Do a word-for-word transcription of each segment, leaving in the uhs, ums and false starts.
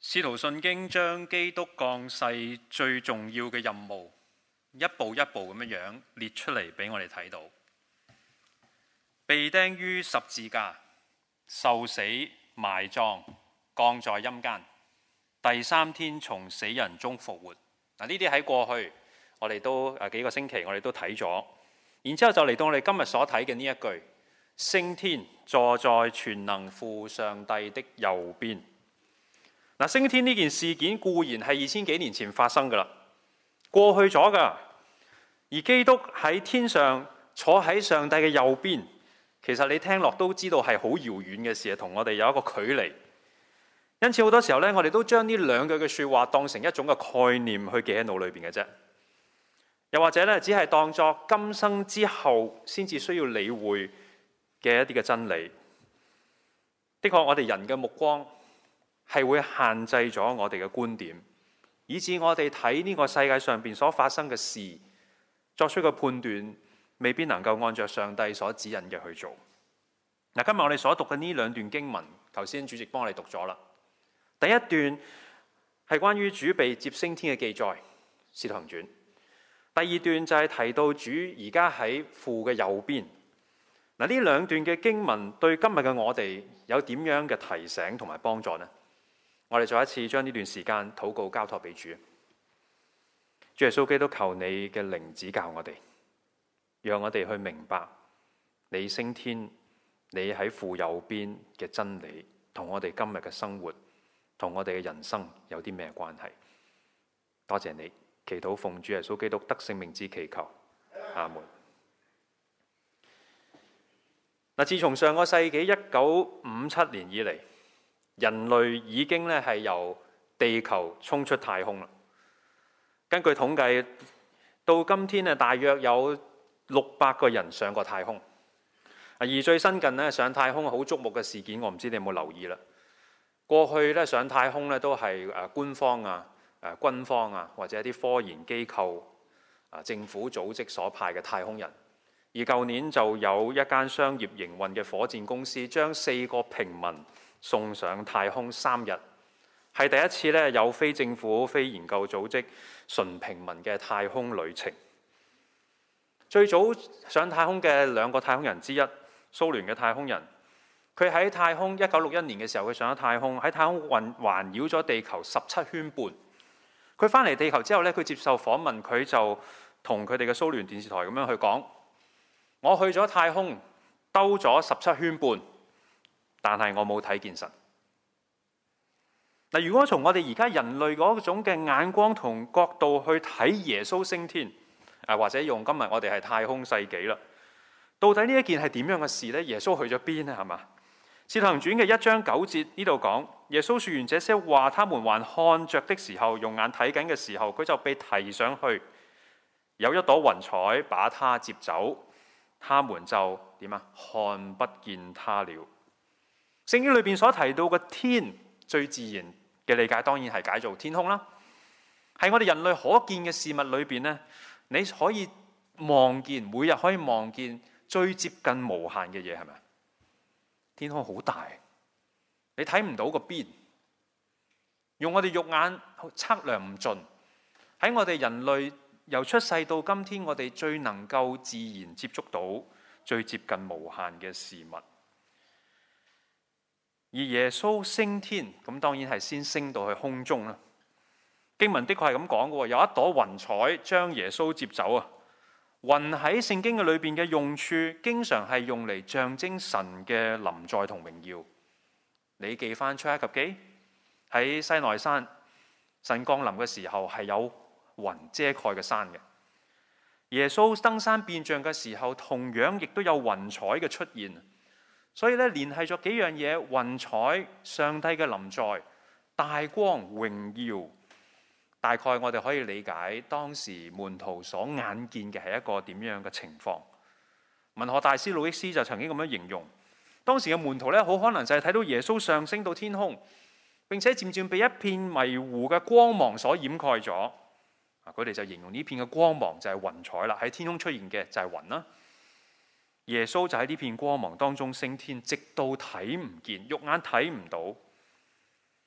使徒信經將基督降世最重要嘅任務一步一步咁樣樣列出嚟俾我哋睇到。被釘於十字架，受死埋葬，降在陰間，第三天從死人中復活。嗱，呢啲喺過去我哋都誒幾個星期我哋都睇咗，然之後就嚟到我哋今日所睇嘅呢一句：升天，坐在全能父上帝的右邊。嗱，升天呢件事件固然係二千幾年前發生噶啦，過去咗噶。而基督喺天上坐喺上帝嘅右邊，其實你聽落都知道係好遙遠嘅事，同我哋有一個距離。因此好多時候咧，我哋都將呢兩句嘅說話當成一種嘅概念去記喺腦裏邊嘅啫。又或者咧，只係當作今生之後先至需要理會嘅一啲嘅真理。的確，我哋人嘅目光係會限制咗我哋嘅觀點，以致我哋睇呢個世界上邊所發生嘅事，作出嘅判斷未必能夠按照上帝所指引嘅去做。嗱，今日我哋所讀嘅呢兩段經文，頭先主席幫我哋讀咗啦。第一段係關於主被接升天嘅記載，使徒行傳。第二段就係提到主而家喺父嘅右邊。嗱，呢兩段嘅經文對今日嘅我哋有點樣嘅提醒同埋幫助呢？我哋再一次將呢段時間禱告交託俾主。主耶穌基督，求你嘅靈指教我哋，讓我哋去明白你升天，你喺父右邊嘅真理，同我哋今日嘅生活，同我哋嘅人生有啲咩關係？多謝你，祈禱奉主耶穌基督得勝名之祈求，阿門。嗱，自從上個世紀一九五七年以嚟，人類已經咧係由地球衝出太空啦。根據統計，到今天啊，大約有六百個人上過太空。而最新近咧上太空好矚目嘅事件，我唔知你有冇留意啦。過去咧上太空咧都係誒官方啊、誒軍方啊，或者一啲科研機構啊、政府組織所派嘅太空人。而舊年就有一間商業營運嘅火箭公司，將四個平民送上太空三日，係第一次咧有非政府、非研究組織、純平民嘅太空旅程。最早上太空嘅兩個太空人之一，蘇聯嘅太空人，佢喺太空一九六一年嘅時候，佢上咗太空，喺太空環環繞咗地球十七圈半。佢翻嚟地球之後咧，佢接受訪問，佢就同佢哋嘅蘇聯電視台咁樣去講：我去咗太空兜咗十七圈半，但係我冇睇見神。嗱，如果從我哋而家人類嗰種嘅眼光同角度去睇耶穌升天，啊或者用今日我哋係太空世紀啦，到底呢一件係點樣嘅事呢？耶穌去咗邊呢？係嘛？使徒行傳嘅一章九節呢度講，耶穌說完這些話，他們還看着的時候，用眼睇緊嘅時候，佢就被提上去，有一朵雲彩把他接走。他們就點啊？看不見他了。聖經裏邊所提到嘅天，最自然嘅理解當然係解做天空啦。係我哋人類可見嘅事物裏邊呢，你可以望見，每日可以望見最接近無限嘅嘢，係咪？天空好大，你睇唔到個邊，用我哋肉眼測量唔盡。喺我哋人類由出世到今天，我哋最能夠自然接觸到最接近無限嘅事物。而耶穌升天，咁當然係先升到去空中啦。經文的確係咁講嘅，有一朵雲彩將耶穌接走啊。雲喺聖經嘅裏邊嘅用處，經常係用嚟象徵神嘅臨在同榮耀。你記翻出埃及記喺西奈山，神降臨嘅時候係有雲遮蓋嘅山嘅。耶穌登山變像嘅時候，同樣亦都有雲彩嘅出現。所以咧，聯繫咗幾樣嘢：雲彩、上帝嘅臨在、大光、榮耀。大概我哋可以理解當時門徒所眼見嘅係一個點樣嘅情況。文學大師路易斯就曾經咁樣形容，當時嘅門徒咧，好可能就係睇到耶穌上升到天空，並且漸漸被一片迷糊嘅光芒所掩蓋咗。佢哋就形容呢片嘅光芒就係雲彩啦，喺天空出現嘅就係雲啦。耶穌就喺呢片光芒當中升天，直到睇唔見，肉眼睇唔到。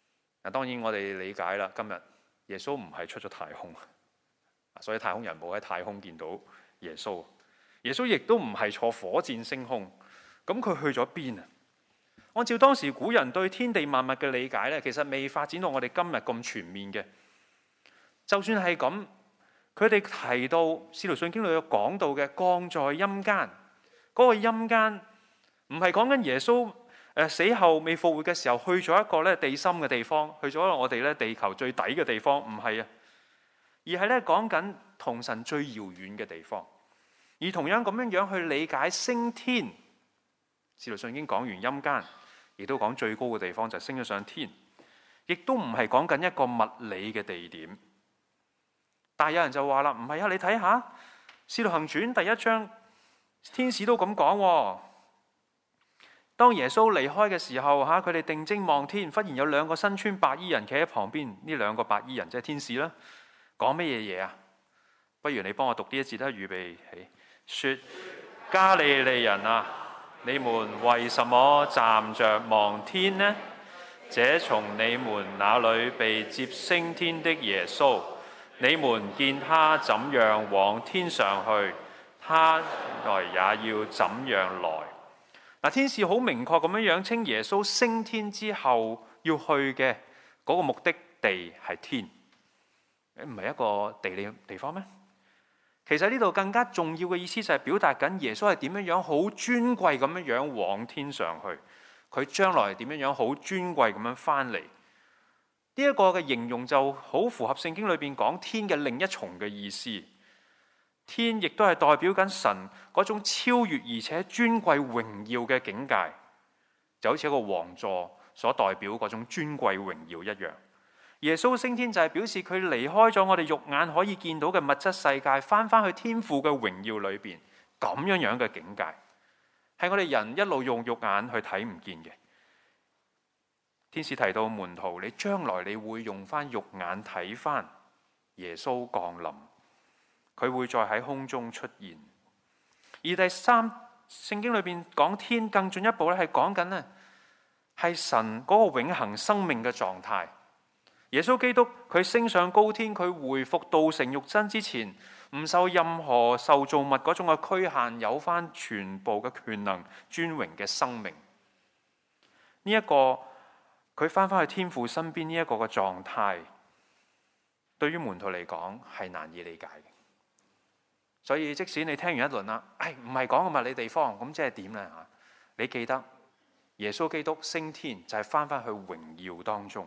嗱，當然我哋理解啦，今日耶穌唔係出咗太空，所以太空人冇喺太空見到耶穌。耶穌亦都唔係坐火箭升空，咁佢去咗邊啊？按照當時古人對天地萬物嘅理解咧，其實未發展到我哋今日咁全面嘅。就算係咁，佢哋提到《使徒信經》裏有講到嘅降在陰間，嗰個陰間唔係講緊耶穌誒死後未復活嘅時候去咗一個咧地心嘅地方，去咗我哋咧地球最底嘅地方，唔係啊，而係咧講緊同神最遙遠嘅地方。而同樣咁樣樣去理解升天，《使徒信經》講完陰間，亦都講最高嘅地方就升咗上天，亦都唔係講緊一個物理嘅地點。但係有人就話啦，唔係啊，你睇下《使徒行傳》第一章，天使都咁講。當耶穌離開嘅時候，吓佢哋定睛望天，忽然有兩個身穿白衣人企喺旁邊。呢兩個白衣人即係天使啦，講乜嘢嘢啊？不如你幫我讀呢一節啦，預備起。說加利利人啊，你們為什麼站着望天呢？這從你們那裏被接升天的耶穌，你們見他怎樣往天上去，他來也要怎樣來。嗱，天使好明確咁樣樣稱耶穌升天之後要去嘅嗰個目的地係天，唔係一個地理地方咩？其實呢度更加重要嘅意思就係表達緊耶穌係點樣樣好尊貴咁樣樣往天上去，佢將來點樣樣好尊貴咁樣翻嚟。呢一個嘅形容就好符合聖經裏邊講天嘅另一重嘅意思。天亦都係代表緊神嗰種超越而且尊貴榮耀嘅境界，就好似一個王座所代表嗰種尊貴榮耀一樣。耶穌升天就係表示佢離開咗我哋肉眼可以見到嘅物質世界，翻返去天父嘅榮耀裏邊，咁樣樣嘅境界，係我哋人一路用肉眼去睇唔見嘅。天使提到門徒，你將來你會用翻肉眼睇翻耶穌降臨，佢會再喺空中出現。而第三，聖經裏邊講天更進一步咧，係講緊呢係神嗰個永恆生命嘅狀態。耶穌基督佢升上高天，佢回復道成肉身之前，唔受任何受造物嗰種嘅局限，有翻全部嘅權能、尊榮嘅生命。呢、這、一個佢翻返去天父身邊呢一個嘅狀態，對於門徒嚟講係難以理解嘅。所以即使你聽完一輪啦，唉，唔係講個物理地方，咁即係點咧吓？你記得耶穌基督升天就係翻返去榮耀當中。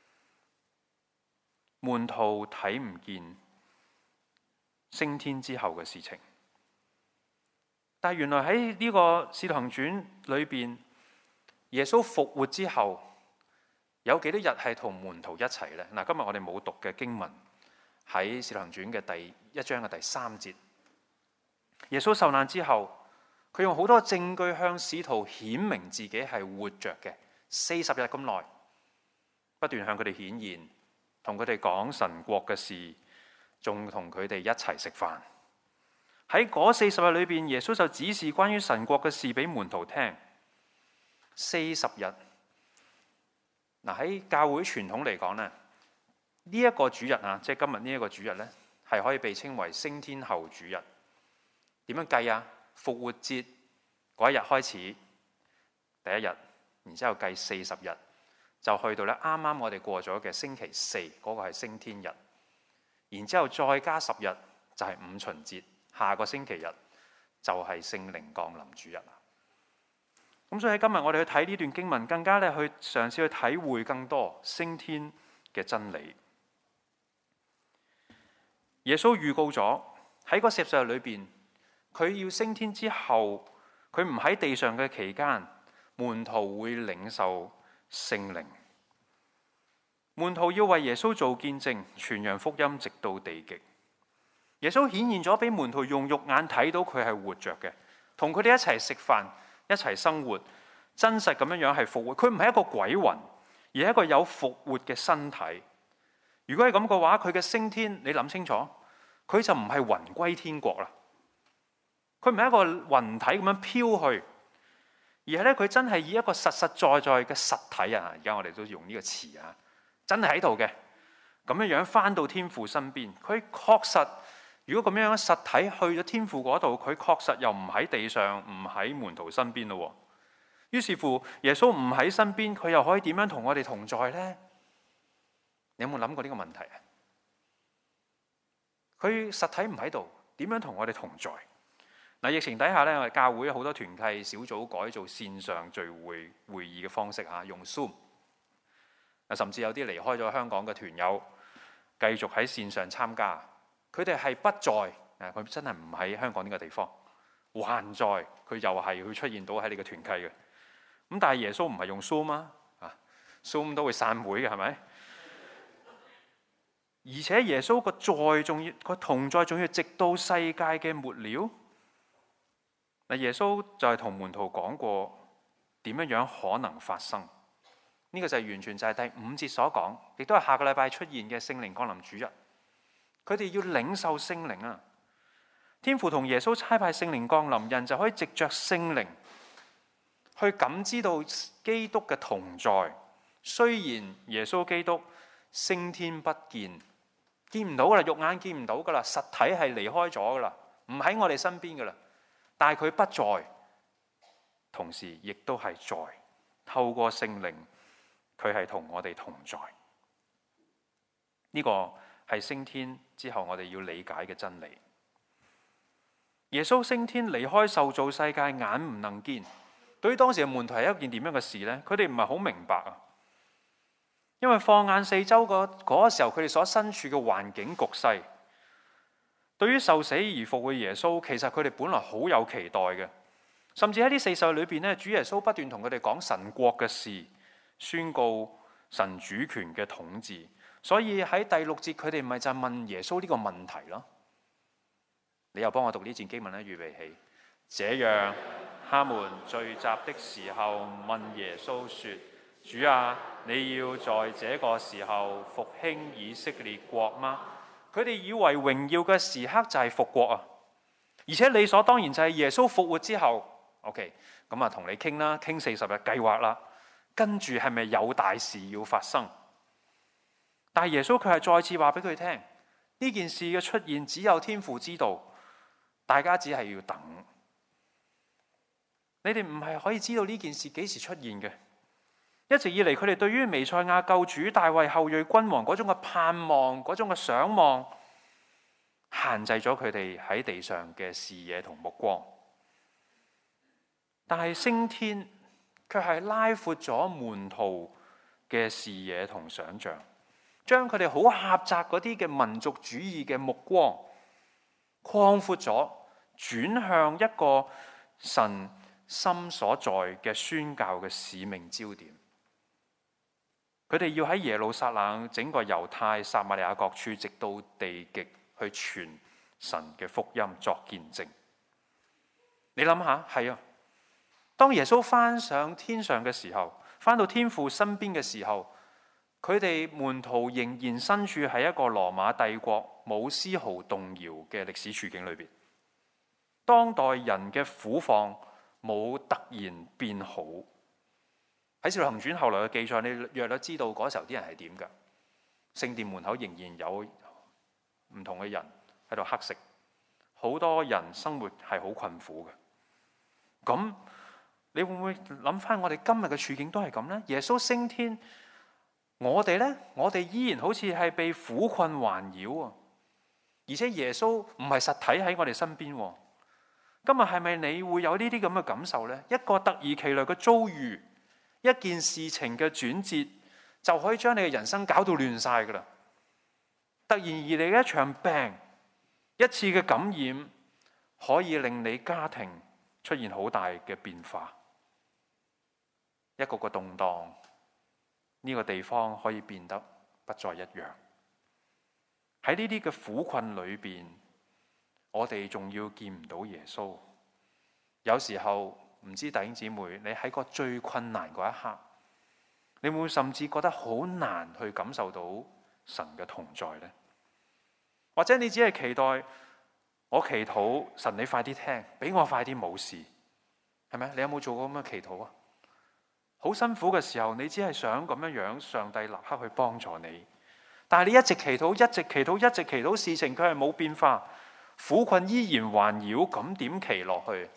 門徒睇唔見升天之後嘅事情，但係原來喺呢個使徒行傳裏邊，耶穌復活之後有幾多日係同門徒一齊呢？嗱，今日我哋冇讀嘅經文喺使徒行傳嘅第一章嘅第三節，耶穌受難之後，佢用好多證據向使徒顯明自己係活着嘅，四十日咁耐，不斷向佢哋顯現。同佢哋講神國嘅事，仲同佢哋一齊食飯。喺嗰四十日裏邊，耶穌就指示關於神國嘅事俾門徒聽。四十日，嗱，喺教會傳統嚟講咧，呢一個主日啊，即係今日呢一個主日咧，係可以被稱為升天後主日。點樣計啊？復活節嗰一日開始，第一日，然之後計四十日。就去到咧，啱啱我哋過咗嘅星期四，嗰個係升天日，然之後再加十日就係五旬節，下個星期日就係聖靈降臨主日啦。咁所以喺今日我哋去睇呢段經文，更加咧去嘗試去體會更多升天嘅真理。耶穌預告咗喺嗰四十日裏邊，佢要升天之後，佢唔喺地上嘅期間，門徒會領受聖靈，門徒要為耶穌做見證，傳揚福音直到地極。耶穌顯現咗俾門徒用肉眼睇到佢係活着嘅，同佢哋一齊食飯，一齊生活，真實咁樣樣係復活。佢唔係一個鬼魂，而係一個有復活嘅身體。如果係咁嘅話，佢嘅升天，你諗清楚，佢就唔係魂歸天國啦。佢唔係一個魂體咁樣飄去。而係咧，佢真係以一個實實在在嘅實體啊！而家我哋都用呢個詞啊， 真係喺度嘅，咁樣樣翻到天父身邊。佢確實，如果咁樣實體去咗天父嗰度，佢確實又唔喺地上，唔喺門徒身邊咯。於是乎，耶穌唔喺身邊，佢又可以點樣同我哋同在呢？你有冇諗過呢個問題啊？佢實體唔喺度，點樣同我哋同在？嗱，疫情底下咧，我哋教會好多團契小組改做線上聚會會議嘅方式嚇，用 Zoom。甚至有啲離開咗香港嘅團友，繼續喺線上參加。佢哋係不在，誒，佢真係唔喺香港呢個地方，還在，佢又係會出現到喺你嘅團契嘅。咁但係耶穌唔係用 Zoom 啊，啊 Zoom 都會散會嘅，係咪？而且耶穌個在仲要個同在，仲要直到世界嘅末了。嗱，耶穌就係同門徒講過點樣樣可能發生，呢個就係完全就係第五節所講，亦都係下個禮拜出現嘅聖靈降臨主日。佢哋要領受聖靈啊！天父同耶穌差派聖靈降臨，人就可以藉着聖靈去感知到基督嘅同在。雖然耶穌基督升天不見，見唔到噶啦，肉眼見唔到噶啦，實體係離開咗噶啦，唔喺我哋身邊噶啦。但係佢不在，同時亦都係在。透過聖靈，佢係同我哋同在。呢個係升天之後我哋要理解嘅真理。耶穌升天離開受造世界，眼唔能見。對於當時嘅門徒係一件點樣嘅事呢？佢哋唔係好明白啊。因為放眼四周嗰嗰個時候，佢哋所身處嘅環境局勢，對於受死而復活嘅耶穌，其實佢哋本來好有期待嘅。甚至喺呢四世裏邊咧，主耶穌不斷同佢哋講神國嘅事，宣告神主權嘅統治。所以喺第六節，佢哋咪就問耶穌呢個問題咯。你又幫我讀呢段經文咧，預備起。這樣，他們聚集的時候問耶穌說：主啊，你要在這個時候復興以色列國嗎？佢哋以為榮耀嘅時刻就係復國啊，而且理所當然就係耶穌復活之後 ，OK， 咁啊同你傾啦，傾四十日計劃啦，跟住係咪有大事要發生？但係耶穌佢係再次話俾佢聽，呢件事嘅出現只有天父知道，大家只係要等。你哋唔係可以知道呢件事幾時出現嘅。一直以嚟，佢哋對於彌賽亞救主、大衛後裔君王嗰種嘅盼望、嗰種嘅想望，限制咗佢哋喺地上嘅視野同目光。但係升天卻係拉闊咗門徒嘅視野同想象，將佢哋好狹窄嗰啲嘅民族主義嘅目光擴闊咗，轉向一個神心所在嘅宣教嘅使命焦點。佢哋要喺耶路撒冷、整個猶太、撒瑪利亞各處，直到地極去傳神嘅福音作見證。你諗下，係啊，當耶穌翻上天上嘅時候，翻到天父身邊嘅時候，佢哋門徒仍然身處喺一個羅馬帝國冇絲毫動搖嘅歷史處境裏邊。當代人嘅苦況冇突然變好。喺《使徒行傳》後來嘅記載，你約略知道嗰時候啲人係點㗎？聖殿門口仍然有唔同嘅人喺度乞食，好多人生活係好困苦嘅。咁你會唔會諗翻我哋今日嘅處境都係咁呢？耶穌升天，我哋呢？我哋依然好似係被苦困環繞啊！而且耶穌唔係實體喺我哋身邊。今日係咪你會有呢啲咁嘅感受呢？一個突如其來嘅遭遇，一件事情嘅轉折，就可以將你嘅人生搞到亂晒噶啦！突然而嚟嘅一場病，一次嘅感染，可以令你家庭出現好大嘅變化。一個個動盪，呢個地方可以變得不再一樣。喺呢啲嘅苦困裏邊，我哋仲要見唔到耶穌。有時候唔知弟兄姊妹，你喺個最困難嗰一刻，你會唔會甚至覺得好難去感受到神嘅同在呢？或者你只係期待我祈禱神，你快啲聽，俾我快啲冇事，係咪？你有冇做過咁嘅祈禱啊？ 好辛苦嘅時候，你只係想咁樣樣，上帝立刻去幫助你。但係你一直祈禱，一直祈禱，一直祈禱，事情佢係冇變化，苦困依然環繞，咁點祈落去？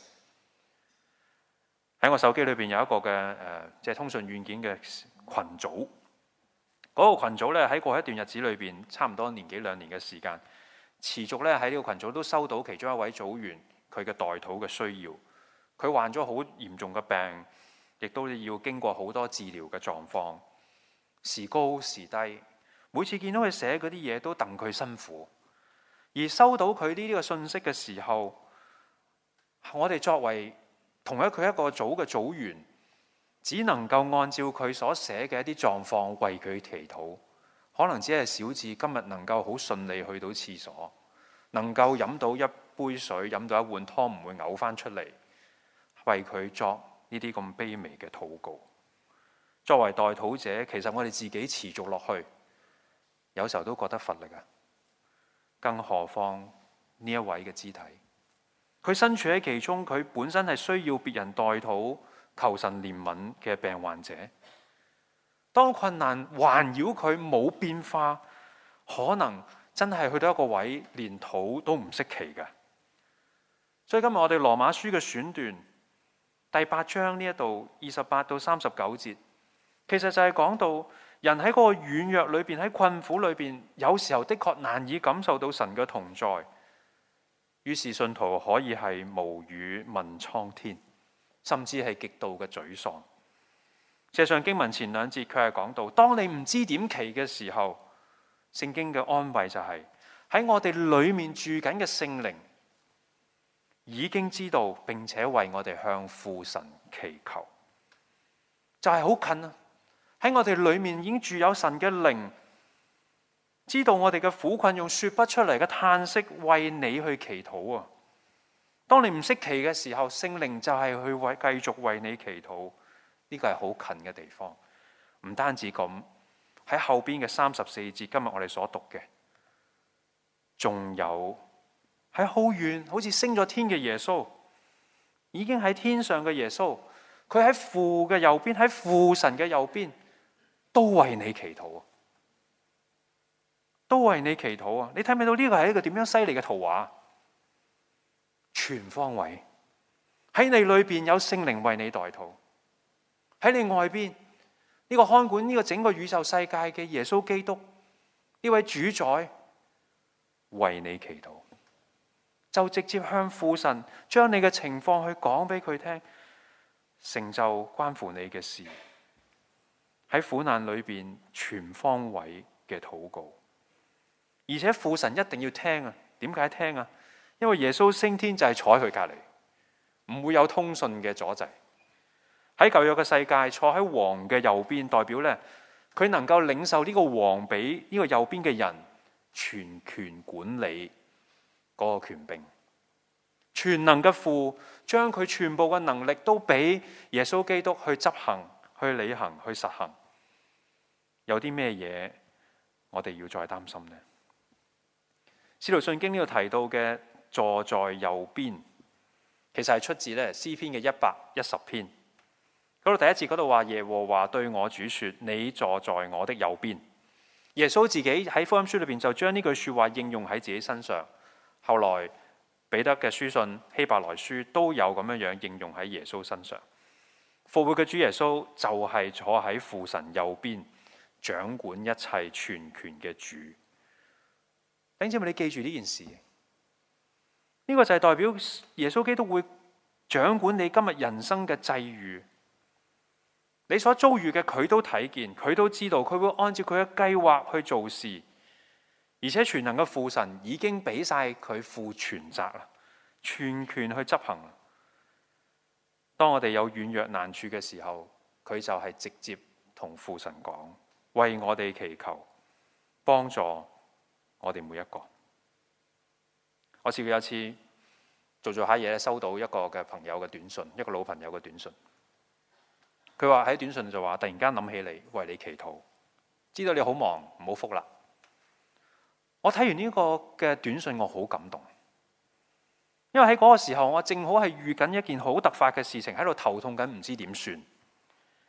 喺我手機裏邊有一個嘅誒，即係通訊軟件嘅群組。嗰個群組咧，喺過一段日子裏邊，差唔多年幾兩年嘅時間，持續咧喺呢個群組都收到其中一位組員佢嘅代禱嘅需要。佢患咗好嚴重嘅病，亦都要經過好多治療嘅狀況，時高時低。每次見到佢寫嗰啲嘢，都戥佢辛苦。而收到佢呢啲嘅信息嘅時候，我哋作為同一佢一個組嘅組員，只能夠按照佢所寫嘅一啲狀況為佢祈禱。可能只係小至今日能夠好順利去到廁所，能夠飲到一杯水，飲到一碗湯唔會嘔翻出嚟，為佢作呢啲咁卑微嘅禱告。作為代禱者，其實我哋自己持續落去，有時候都覺得乏力啊。更何況呢一位嘅肢體，佢身處喺其中，佢本身係需要別人代禱、求神憐憫嘅病患者。當困難環繞佢冇變化，可能真係去到一個位，連禱都唔識祈嘅。所以今日我哋羅馬書嘅選段第八章呢一度二十八到三十九節，其實就係講到人喺嗰個軟弱裏邊，喺困苦裏邊，有時候的確難以感受到神嘅同在。於是信徒可以係無語問蒼天，甚至係極度嘅沮喪。事實上經文前兩節佢係講到，當你唔知點祈嘅時候，聖經嘅安慰就係、是、喺我哋裏面住緊嘅聖靈已經知道，並且為我哋向父神祈求，就係、是、好近啊！喺我哋裏面已經住有神嘅靈，知道我哋嘅苦困，用說不出嚟嘅嘆息為你去祈禱啊！當你唔識祈嘅時候，聖靈就係去為繼續為你祈禱。呢個係好近嘅地方。唔單止咁，喺後邊嘅三十四節，今日我哋所讀嘅，仲有喺好遠，好似升咗天嘅耶穌，已經喺天上嘅耶穌，佢喺父嘅右邊，喺父神嘅右邊，都為你祈禱啊！都為你祈禱啊！你睇唔睇到呢個係一個點樣犀利嘅圖畫？全方位喺你裏邊有聖靈為你代禱，喺你外邊呢個看管呢個整個宇宙世界嘅耶穌基督，呢位主宰為你祈禱，就直接向父神將你嘅情況去講俾佢聽，成就關乎你嘅事。喺苦難裏邊全方位嘅禱告，而且父神一定要聽啊！點解聽啊？因為耶穌升天就係坐喺佢隔籬，唔會有通訊嘅阻滯。喺舊約嘅世界，坐喺王嘅右邊，代表咧佢能夠領受呢個王俾呢個右邊嘅人全權管理嗰個權柄。全能嘅父將佢全部嘅能力都俾耶穌基督去執行、去履行、去實行。有啲咩嘢我哋要再擔心呢？使徒信經呢度提到嘅坐在右邊，其實係出自咧詩篇嘅一百一十篇。嗰度第一節嗰度話，耶和華對我主說，你坐在我的右邊。耶穌自己喺福音書裏邊就將呢句說話應用喺自己身上。後來彼得嘅書信、希伯來書都有咁樣樣應用喺耶穌身上。復活嘅主耶穌就係坐喺父神右邊，掌管一切全權嘅主。弟兄姊妹，你記住呢件事，呢個就係代表耶穌基督會掌管你今日人生嘅際遇。你所遭遇嘅佢都睇見，佢都知道，佢會按照佢嘅計劃去做事。而且全能嘅父神已經俾晒佢負全責啦，全權去執行啦。當我哋有軟弱難處嘅時候，佢就係直接同父神講，為我哋祈求，幫助我哋每一個。我試過有一次做做下嘢，收到一個嘅朋友嘅短信，一個老朋友嘅短信。佢話喺短信就話，突然間諗起你，為你祈禱，知道你好忙，唔好覆啦。我睇完呢個嘅短信，我好感動，因為喺嗰個時候，我正好係遇緊一件好突發嘅事情，喺度頭痛緊，唔知點算。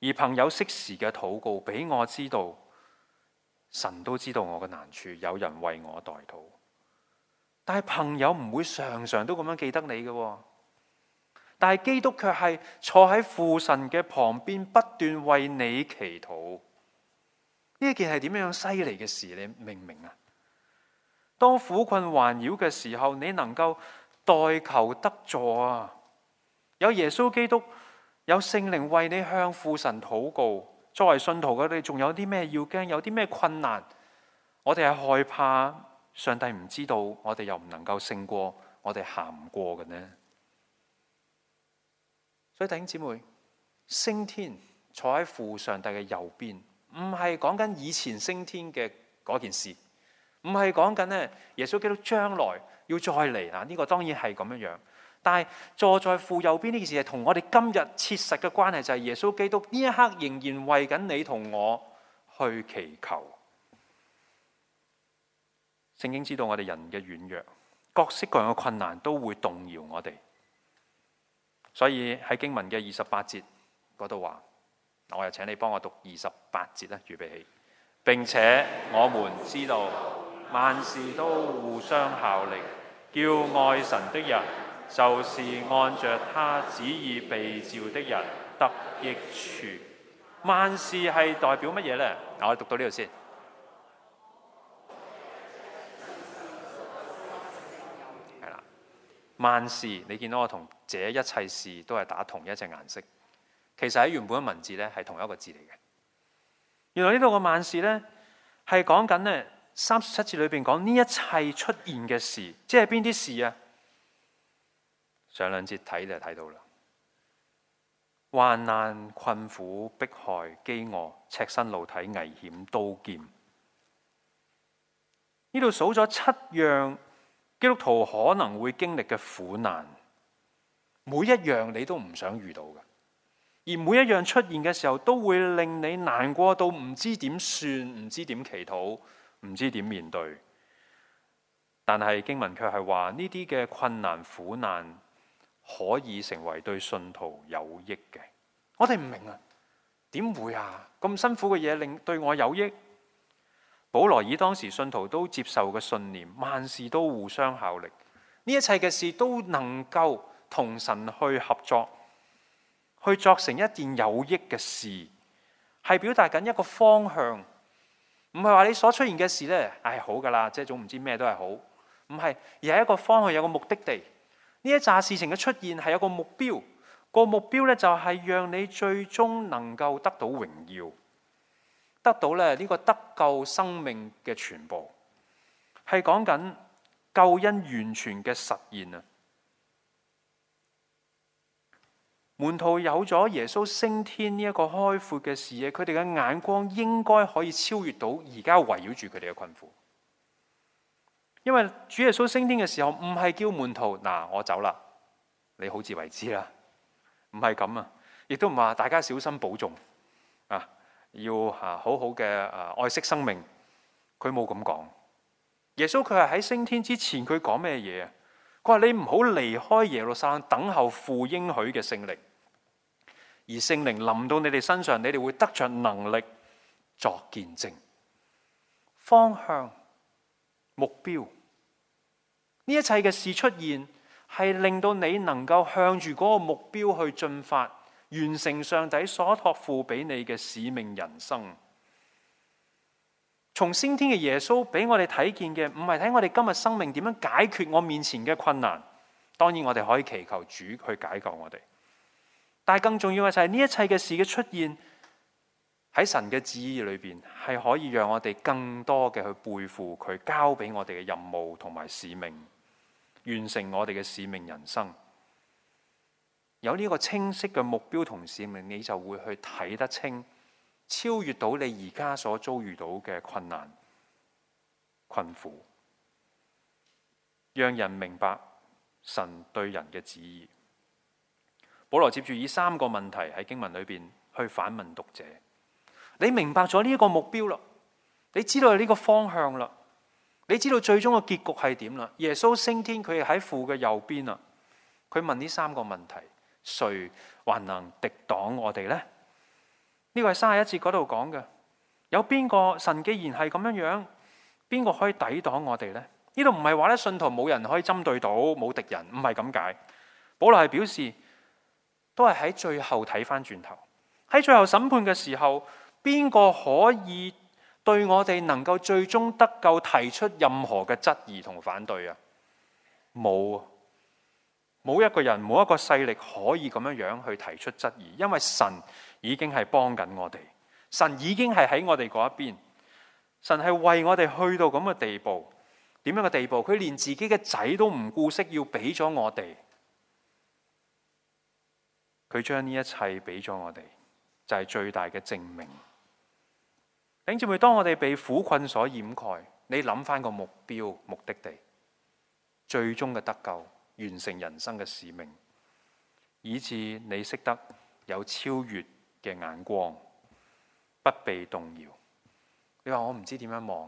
而朋友適時嘅禱告，俾我知道，神都知道我嘅難處，有人為我代禱。但係朋友唔會常常都咁樣記得你嘅，但係基督卻係坐喺父神嘅旁邊，不斷為你祈禱。呢一件係點樣犀利嘅事，你明唔明啊？當苦困環繞嘅時候，你能夠代求得助啊！有耶穌基督，有聖靈為你向父神禱告。作為信徒嘅你，仲有啲咩要驚？有啲咩困難？我哋係害怕上帝唔知道，我哋又唔能夠勝過，我哋行唔過嘅呢？所以弟兄姊妹，升天坐喺父上帝嘅右邊，唔係講緊以前升天嘅嗰件事，唔係講緊咧耶穌基督將來要再嚟嗱，呢個當然係咁樣樣。但係坐在父右邊呢件事係同我哋今日切實嘅關係，就係耶穌基督呢一刻仍然為緊你同我去祈求。聖經知道我哋人嘅軟弱，各式各樣嘅困難都會動搖我哋，所以喺經文嘅二十八節嗰度話，我又請你幫我讀二十八節啦，預備起。並且我們知道萬事都互相效力，叫愛神的人，就是按着他旨意被召的人得益處。萬事係代表乜嘢呢？我讀到呢度先。係啦，萬事你見到我同這一切事都係打同一隻顏色，其實喺原本嘅文字咧係同一個字嚟嘅。原來呢度嘅萬事咧係講緊咧三十七節裏邊講呢一切出現嘅事，即係邊啲事啊？上兩節睇就睇到啦，患難、困苦、迫害、飢餓、赤身露體、危險、刀劍。呢度數咗七樣基督徒可能會經歷嘅苦難，每一樣你都唔想遇到嘅，而每一樣出現嘅時候都會令你難過到唔知點算，唔知點祈禱，唔知點面對。但係經文卻係話呢啲嘅困難苦難可以成為對信徒有益嘅。我哋唔明啊，點會啊？咁辛苦嘅嘢令對我有益？保羅以當時信徒都接受嘅信念，萬事都互相效力，呢一切嘅事都能夠同神去合作，去作成一件有益嘅事，係表達緊一個方向，唔係話你所出現嘅事呢，唉好噶啦，即係總唔知咩都係好，唔係，而係一個方向，有個目的地。呢一紮事情嘅出現係有個目標，個目標咧就係讓你最終能夠得到榮耀，得到咧呢個得救生命嘅全部，係講緊救恩完全嘅實現啊！門徒有咗耶穌升天呢一個開闊嘅視野，佢哋嘅眼光應該可以超越到而家圍繞住佢哋嘅困苦。因為主耶穌升天嘅時候，唔係叫門徒嗱我走啦，你好自為之啦，唔係咁啊，亦都唔話大家小心保重啊，要啊好好嘅啊愛惜生命。佢冇咁講。耶穌佢係喺升天之前，佢講咩嘢啊？佢話你唔好離開耶路撒冷，等候父應許嘅聖靈，而聖靈臨到你哋身上，你哋會得着能力作見證。方向。目標，呢一切嘅事出現，係令到你能夠向住嗰個目標去進發，完成上帝所託付俾你嘅使命人生。從升天嘅耶穌俾我哋睇見嘅，唔係睇我哋今日生命點樣解決我面前嘅困難，當然我哋可以祈求主去解救我哋，但係更重要嘅就係呢一切嘅事嘅出現，喺神嘅旨意裏邊，係可以讓我哋更多嘅去背負佢交俾我哋嘅任務同埋使命，完成我哋嘅使命人生。有呢個清晰嘅目標同使命，你就會去睇得清，超越到你而家所遭遇到嘅困難、困苦，讓人明白神對人嘅旨意。保羅接住以三個問題喺經文裏邊去反問讀者。你明白咗呢個目標啦，你知道呢個方向啦，你知道最終嘅結局係點啦？耶穌升天，佢係喺父嘅右邊啦。佢問呢三個問題，誰還能敵擋我哋呢？ 呢個係三十一節嗰度講嘅。有邊個神既然係咁樣樣，邊個可以抵擋我哋呢？呢度唔係話咧，信徒冇人可以針對到，冇敵人，唔係咁解。保羅係表示，都係喺最後睇翻轉頭，喺最後審判嘅時候，邊個可以對我哋能夠最終得救提出任何嘅質疑同反對啊？冇啊！冇一個人，冇一個勢力可以咁樣樣去提出質疑，因為神已經係幫緊我哋，神已經係喺我哋嗰一邊，神係為我哋去到咁嘅地步。點樣嘅地步？佢連自己嘅仔都唔顧惜，要俾咗我哋。佢將呢一切俾咗我哋，就係最大嘅證明。弟兄姊妹，當我哋被苦困所掩蓋，你諗翻個目標、目的地，最終嘅得救，完成人生嘅使命，以致你識得有超越嘅眼光，不被動搖。你話我唔知點樣望，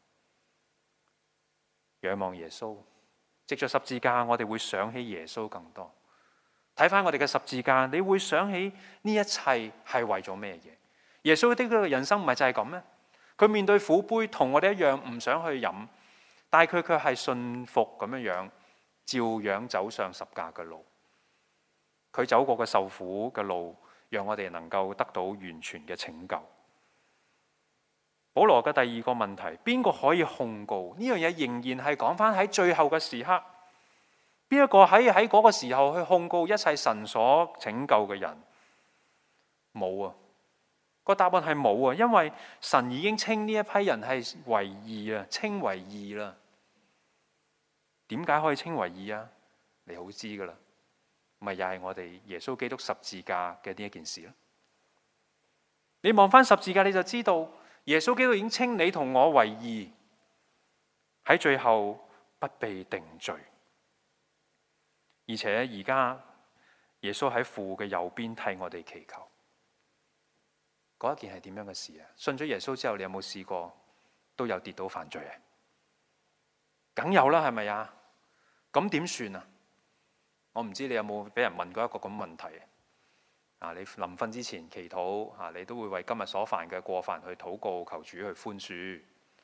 仰望耶穌，藉着十字架，我哋會想起耶穌更多。睇翻我哋嘅十字架，你會想起呢一切係為咗咩嘢？耶穌的人生唔係就係咁咩？佢面對苦杯，同我哋一樣唔想去飲，但係佢卻係信服咁樣樣，照樣走上十架嘅路。佢走過嘅受苦嘅路，讓我哋能夠得到完全嘅拯救。保羅嘅第二個問題，邊個可以控告呢樣嘢？仍然係講翻喺最後嘅時刻，邊一個喺喺嗰個時候去控告一切神所拯救嘅人？冇啊！個答案係冇啊，因為神已經稱呢一批人係為義啊，稱為義啦。點解可以稱為義啊？你好知噶啦，咪又係我哋耶穌基督十字架嘅呢一件事咯。你望翻十字架，你就知道耶穌基督已經稱你同我為義，喺最後不被定罪。而且而家耶穌喺父嘅右邊替我哋祈求，嗰一件係點樣嘅事啊？信咗耶穌之後，你有冇試過都有跌倒犯罪啊？梗有啦，係咪啊？咁點算啊？我唔知你有冇俾人問過一個咁問題啊？你臨瞓之前祈禱啊，你都會為今日所犯嘅過犯去禱告，求主去寬恕。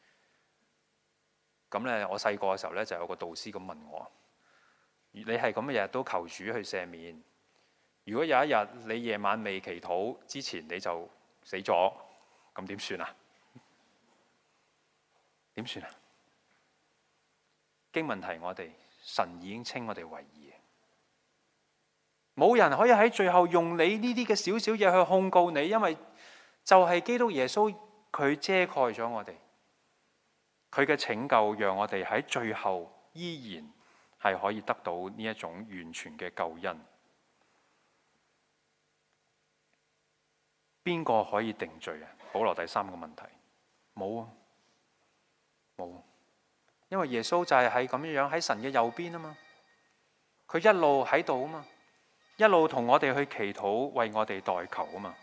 咁咧，我細個嘅時候咧，就有個導師咁問我：你係咁日日都求主去赦免，如果有一日你夜晚未祈禱之前你就死咗，咁點算啊？點算啊？經文提我哋，神已經稱我哋為義，冇人可以喺最後用你呢啲嘅少少嘢去控告你，因為就係基督耶穌佢遮蓋咗我哋，佢嘅拯救讓我哋喺最後依然係可以得到呢一種完全嘅救恩。邊個可以定罪啊？保羅第三個問題，冇啊，冇。因為耶穌就係喺咁樣樣喺神嘅右邊啊嘛，佢一路喺度啊嘛，一路同我哋去祈禱，為我哋代求啊嘛。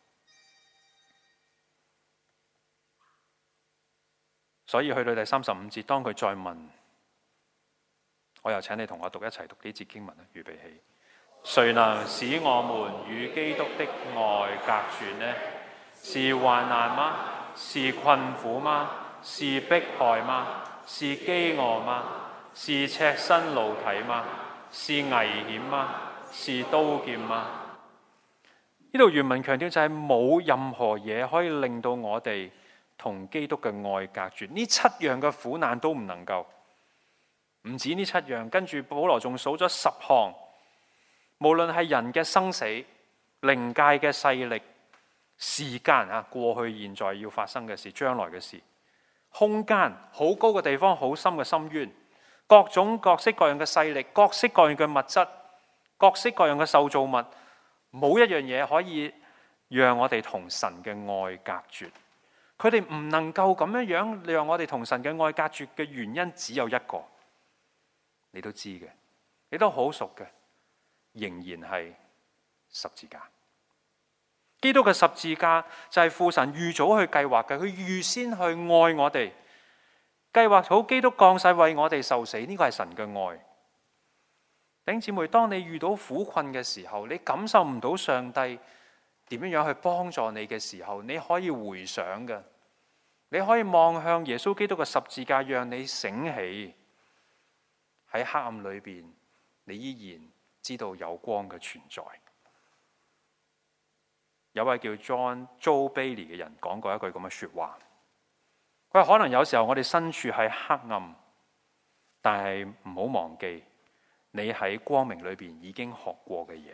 所以去到第三十五節，當佢再問，我又請你同我讀一齊讀呢節經文啊，預備起。誰能使我們與基督的愛隔絕呢？是患難嗎？是困苦嗎？是迫害嗎？是飢餓嗎？是赤身露體嗎？是危險嗎？是刀劍嗎？呢度原文強調就係冇任何嘢可以令到我哋同基督嘅愛隔絕。呢七樣嘅苦難都唔能夠，唔止呢七樣，跟住保羅仲數咗十項。無論係人嘅生死、靈界嘅勢力、時間啊，過去、現在要發生嘅事、將來嘅事、空間好高嘅地方、好深嘅深淵、各種各式各樣嘅勢力、各式各樣嘅物質、各式各樣嘅受造物，冇一樣嘢可以讓我哋同神嘅愛隔絕。佢哋唔能夠咁樣樣讓我哋同神嘅愛隔絕嘅原因只有一個，你都知嘅，你都好熟嘅。仍然係十字架。基督嘅十字架就係父神預早去計劃嘅，佢預先去愛我哋，計劃好基督降世為我哋受死，呢個係神嘅愛。弟兄姊妹，當你遇到苦困嘅時候，你感受唔到上帝點點樣樣去幫助你嘅時候，你可以回想嘅，你可以望向耶穌基督嘅十字架，讓你醒起喺黑暗裏邊，你依然知道有光嘅存在。有位叫 John Joe Bailey 嘅人講過一句咁嘅說話，佢話可能有時候我哋身處喺黑暗，但係唔好忘記你喺光明裏邊已經學過嘅嘢。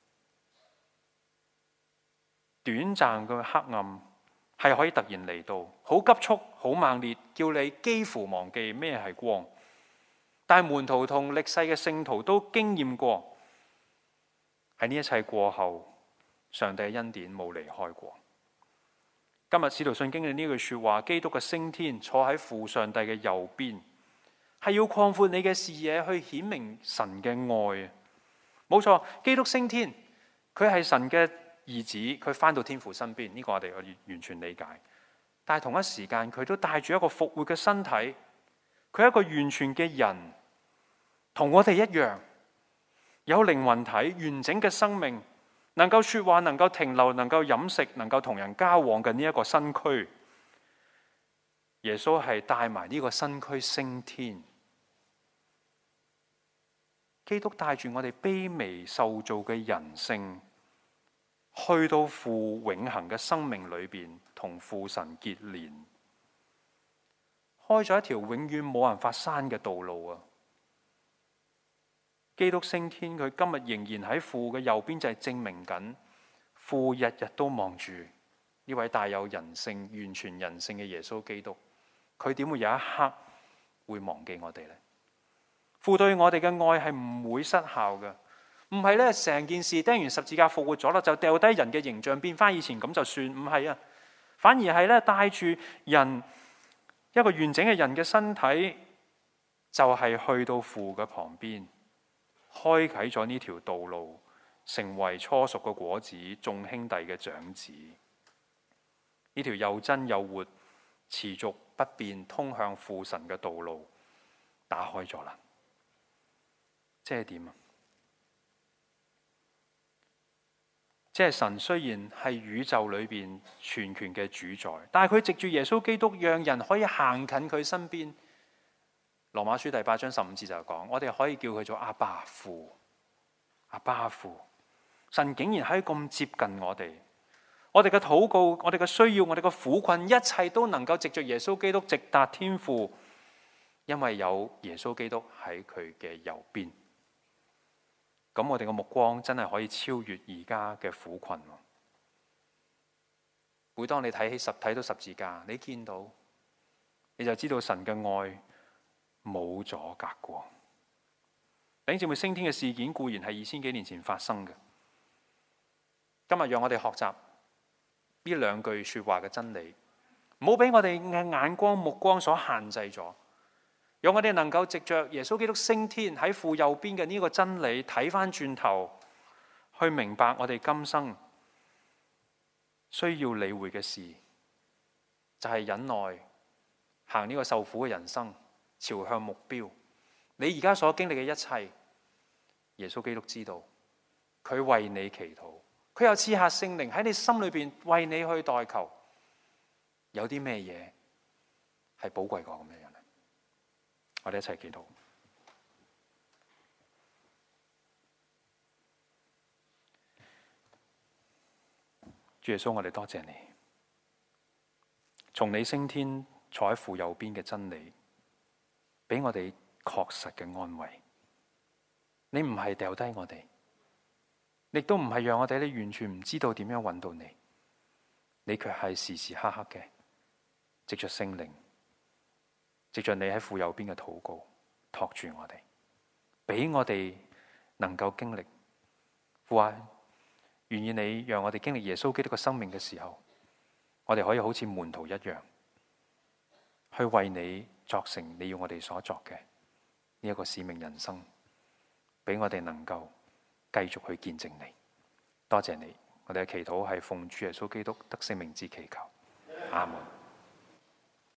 短暫嘅黑暗係可以突然嚟到，好急速、好猛烈，叫你幾乎忘記咩係光。但係門徒同歷世嘅聖徒都經驗過，喺呢一切過後，上帝嘅恩典冇離開過。今日使徒信經嘅呢句說話，基督嘅升天，坐喺父上帝嘅右邊，係要擴闊你嘅視野，去顯明神嘅愛。冇錯，基督升天，佢係神嘅兒子，佢翻到天父身邊，呢個我哋可以完全理解。但係同一時間，佢都帶住一個復活嘅身體，佢係一個完全嘅人，同我哋一樣，有靈魂體，完整嘅生命，能夠說話，能夠停留，能夠飲食，能夠同人交往嘅呢一個身軀。耶穌係帶埋呢個身軀升天。基督帶住我哋卑微受造嘅人性，去到父永恆嘅生命裏邊，同父神結連，開咗一條永遠冇人法閂嘅道路啊！基督升天，佢今日仍然喺父嘅右邊，就係證明緊父日日都望住呢位帶有人性、完全人性嘅耶穌基督。佢點會有一刻會忘記我哋呢？父對我哋嘅愛係唔會失效嘅，唔係咧成件事釘完十字架復活咗啦，就掉低人嘅形象變翻以前咁就算，唔係啊，反而係咧帶住人一個完整嘅人嘅身體，就係去到父嘅旁邊，開啟咗呢條道路，成為初熟嘅果子，眾兄弟嘅長子。呢條又真又活、持續不變通向父神嘅道路打開咗啦。即係點啊？即係神雖然係宇宙裏邊全權嘅主宰，但係佢藉住耶穌基督，讓人可以行近佢身邊。羅馬書第八章十五節就講，我哋可以叫佢做阿爸父。阿爸父，神竟然可以咁接近我哋，我哋嘅禱告、我哋嘅需要、我哋嘅苦困，一切都能夠藉着耶穌基督直達天父，因為有耶穌基督喺佢嘅右邊。咁我哋嘅目光真係可以超越而家嘅苦困。每當你睇起十睇到十字架，你見到你就知道神嘅愛冇阻隔過。弟兄姊妹，升天嘅事件固然係二千幾年前發生嘅。今日讓我哋學習呢兩句說話嘅真理，唔好俾我哋嘅眼光目光所限制咗。讓我哋能夠藉着耶穌基督升天喺父右邊嘅呢個真理，睇翻轉頭去明白我哋今生需要理會嘅事，就係忍耐，行呢個受苦嘅人生，朝向目標。你而家所經歷嘅一切，耶穌基督知道，佢為你祈禱，佢又賜下聖靈喺你心裏邊為你去代求。有啲咩嘢係寶貴過咁樣？我哋一齊祈禱。主耶穌，我哋多謝你，從你升天坐喺父右邊嘅真理，俾我哋確實嘅安慰。你唔係掉低我哋，亦都唔係讓我哋咧完全唔知道點樣揾到你，你卻係時時刻刻嘅藉着聖靈，藉着你喺父右邊嘅禱告，托住我哋，俾我哋能夠經歷。父啊，願意你讓我哋經歷耶穌基督嘅生命嘅時候，我哋可以好似門徒一樣，去為你作成你要我哋所作嘅呢一個使命人生，俾我哋能夠繼續去見證你。多謝你，我哋嘅祈禱係奉主耶穌基督得勝名字祈求，阿門。